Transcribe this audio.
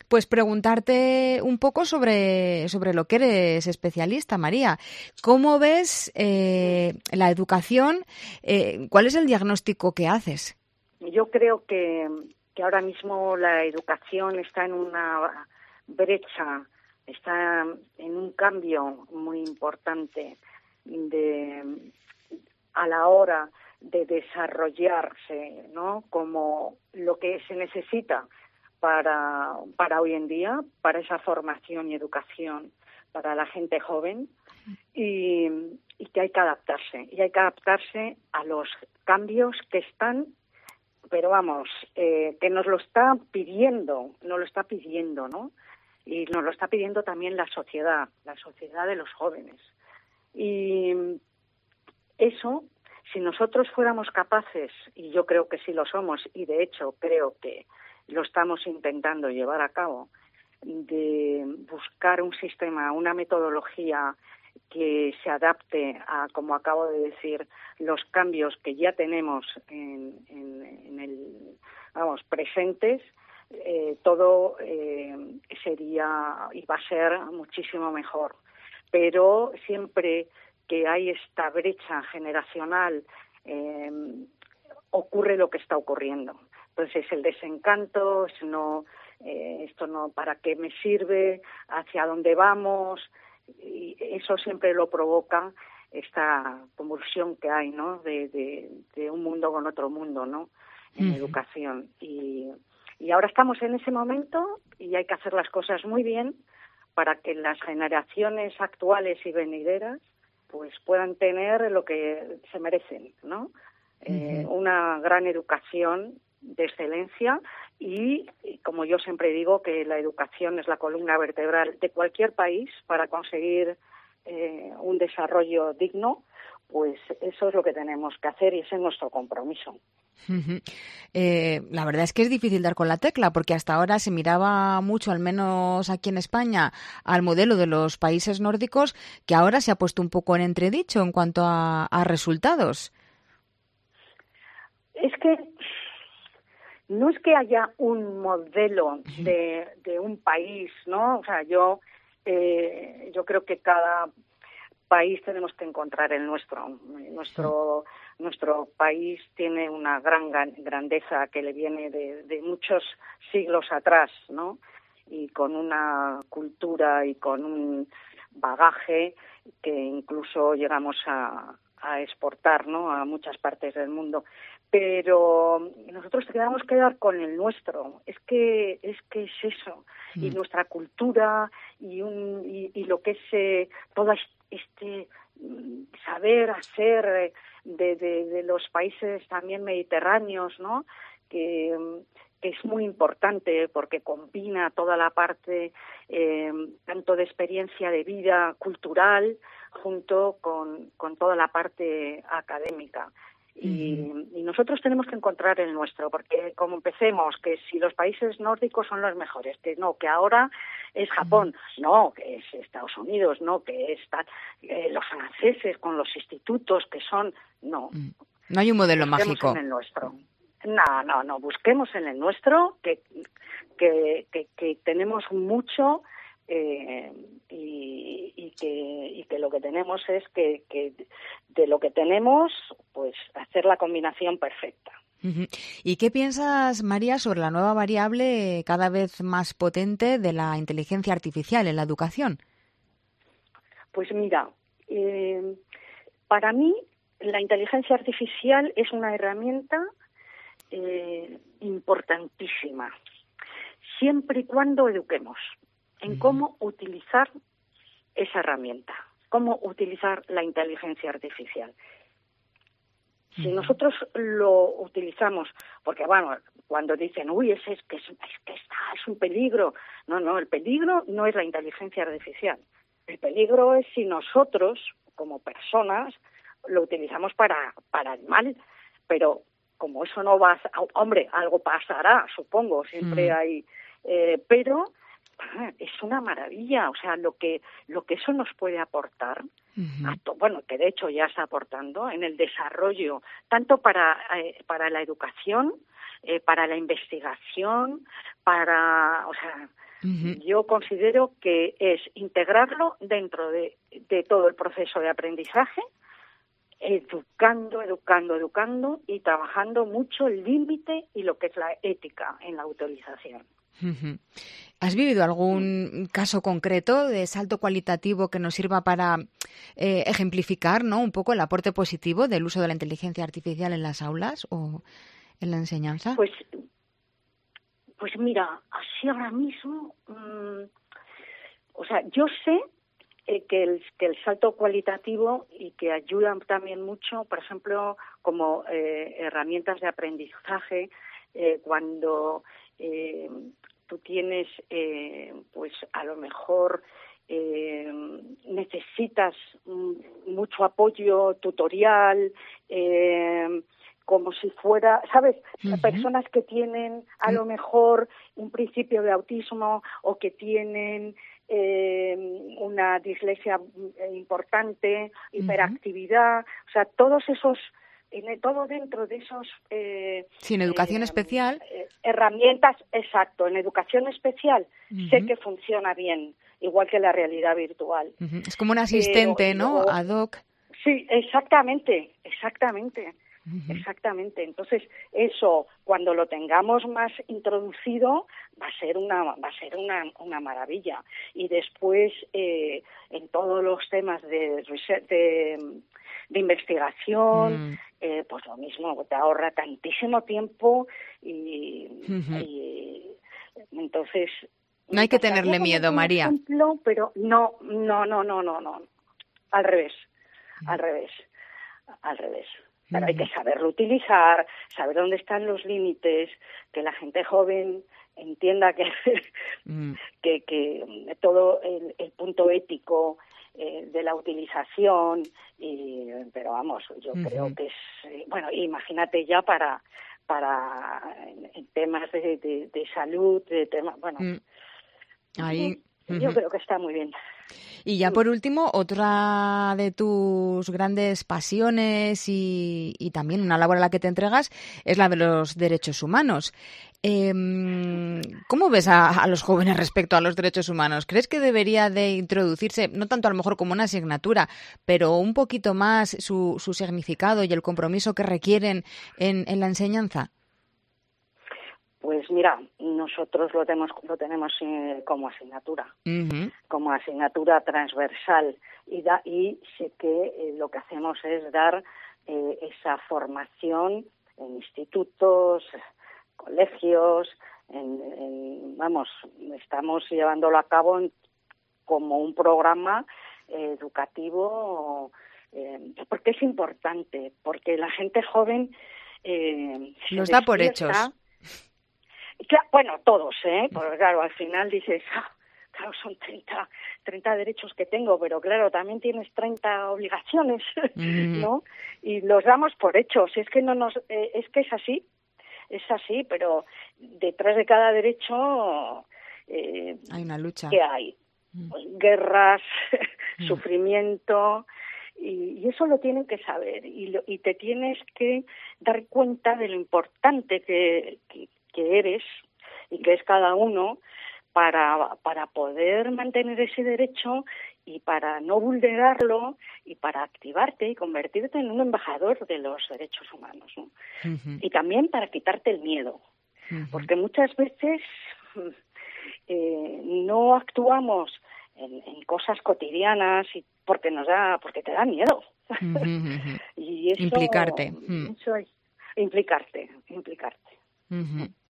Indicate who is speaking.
Speaker 1: pues preguntarte un poco sobre lo que eres especialista, María. ¿Cómo ves la educación? ¿Cuál es el diagnóstico que haces?
Speaker 2: Yo creo que ahora mismo la educación está en una brecha, está en un cambio muy importante a la hora de desarrollarse, ¿no? Como lo que se necesita para hoy en día, para esa formación y educación para la gente joven, y que hay que adaptarse a los cambios que están, pero vamos, que nos lo está pidiendo, ¿no? Y nos lo está pidiendo también la sociedad de los jóvenes. Y eso, si nosotros fuéramos capaces, y yo creo que sí lo somos, y de hecho creo que lo estamos intentando llevar a cabo, de buscar un sistema, una metodología que se adapte a, como acabo de decir, los cambios que ya tenemos presentes, todo sería y va a ser muchísimo mejor. Pero siempre que hay esta brecha generacional, ocurre lo que está ocurriendo. Entonces, el desencanto, esto no, ¿para qué me sirve? ¿Hacia dónde vamos? Y eso siempre lo provoca esta convulsión que hay, ¿no? De un mundo con otro mundo, ¿no? En educación. Y ahora estamos en ese momento y hay que hacer las cosas muy bien para que las generaciones actuales y venideras pues puedan tener lo que se merecen, ¿no? Una gran educación de excelencia y, como yo siempre digo, que la educación es la columna vertebral de cualquier país para conseguir un desarrollo digno. Pues eso es lo que tenemos que hacer y ese es nuestro compromiso.
Speaker 1: La verdad es que es difícil dar con la tecla porque hasta ahora se miraba mucho, al menos aquí en España, al modelo de los países nórdicos, que ahora se ha puesto un poco en entredicho en cuanto a resultados.
Speaker 2: Es que no es que haya un modelo de un país, ¿no? O sea, yo creo que cada país tenemos que encontrar el nuestro. Nuestro país tiene una gran grandeza que le viene de muchos siglos atrás, ¿no? Y con una cultura y con un bagaje que incluso llegamos a exportar, ¿no? A muchas partes del mundo. Pero nosotros tenemos que quedar con el nuestro. Es que es eso. Y nuestra cultura y lo que es todo este saber hacer de los países también mediterráneos, ¿no? Que es muy importante porque combina toda la parte tanto de experiencia de vida cultural junto con toda la parte académica. Y nosotros tenemos que encontrar el nuestro, porque como empecemos, que si los países nórdicos son los mejores, que no, que ahora es Japón, no, que es Estados Unidos, no, que están los franceses con los institutos que son, no.
Speaker 1: No hay un modelo mágico.
Speaker 2: Busquemos en el nuestro. No, busquemos en el nuestro, que tenemos mucho y que lo que tenemos es que de lo que tenemos, pues hacer la combinación perfecta.
Speaker 1: ¿Y qué piensas, María, sobre la nueva variable cada vez más potente de la inteligencia artificial en la educación?
Speaker 2: Pues mira, para mí la inteligencia artificial es una herramienta importantísima, siempre y cuando eduquemos en cómo utilizar esa herramienta, cómo utilizar la inteligencia artificial. Si nosotros lo utilizamos, porque bueno, cuando dicen, uy, es un peligro. No, el peligro no es la inteligencia artificial. El peligro es si nosotros, como personas, lo utilizamos para el mal. Pero como eso no va a... Hombre, algo pasará, supongo, siempre hay... pero es una maravilla, o sea, lo que eso nos puede aportar, bueno, que de hecho ya está aportando en el desarrollo, tanto para la educación para la investigación, o sea, yo considero que es integrarlo dentro de todo el proceso de aprendizaje, educando y trabajando mucho el límite y lo que es la ética en la utilización.
Speaker 1: ¿Has vivido algún caso concreto de salto cualitativo que nos sirva para ejemplificar, ¿no?, un poco el aporte positivo del uso de la inteligencia artificial en las aulas o en la enseñanza?
Speaker 2: Pues mira, así ahora mismo, o sea, yo sé que el salto cualitativo y que ayudan también mucho, por ejemplo, como herramientas de aprendizaje, cuando tú tienes, pues a lo mejor necesitas mucho apoyo tutorial, como si fuera, ¿sabes? Personas que tienen a lo mejor un principio de autismo o que tienen una dislexia importante, hiperactividad, o sea, todos esos, todo dentro de esos...
Speaker 1: sí, en educación especial.
Speaker 2: Herramientas, exacto, en educación especial sé que funciona bien, igual que la realidad virtual.
Speaker 1: Es como un asistente, ¿no?, ad hoc.
Speaker 2: Sí, exactamente. Exactamente. Entonces, eso, cuando lo tengamos más introducido, va a ser una maravilla. Y después, en todos los temas de investigación, pues lo mismo, te ahorra tantísimo tiempo y entonces...
Speaker 1: No hay que tenerle miedo, María.
Speaker 2: Ejemplo, pero no. Al revés. Pero hay que saberlo utilizar, saber dónde están los límites, que la gente joven entienda que todo el punto ético de la utilización, pero vamos, yo creo que es, bueno, imagínate ya para en temas de salud, de temas, bueno,
Speaker 1: ahí,
Speaker 2: yo creo que está muy bien.
Speaker 1: Y ya por último, otra de tus grandes pasiones y también una labor a la que te entregas es la de los derechos humanos. ¿Cómo ves a los jóvenes respecto a los derechos humanos? ¿Crees que debería de introducirse, no tanto a lo mejor como una asignatura, pero un poquito más su significado y el compromiso que requieren en la enseñanza?
Speaker 2: Pues mira, nosotros lo tenemos como asignatura, como asignatura transversal y sé que lo que hacemos es dar esa formación en institutos, colegios, vamos, estamos llevándolo a cabo como un programa educativo, porque es importante, porque la gente joven
Speaker 1: los da por hechos.
Speaker 2: Bueno, todos, porque claro, al final dices, claro, son 30 derechos que tengo, pero claro, también tienes 30 obligaciones, ¿no? Y los damos por hechos, es que es que es así, pero detrás de cada derecho
Speaker 1: hay una lucha.
Speaker 2: ¿Qué hay? Pues, guerras, sufrimiento, y eso lo tienen que saber, y te tienes que dar cuenta de lo importante que eres y que es cada uno para poder mantener ese derecho y para no vulnerarlo y para activarte y convertirte en un embajador de los derechos humanos, ¿no? Y también para quitarte el miedo, porque muchas veces no actuamos en cosas cotidianas y porque te da miedo. Y eso,
Speaker 1: implicarte.
Speaker 2: Eso es implicarte.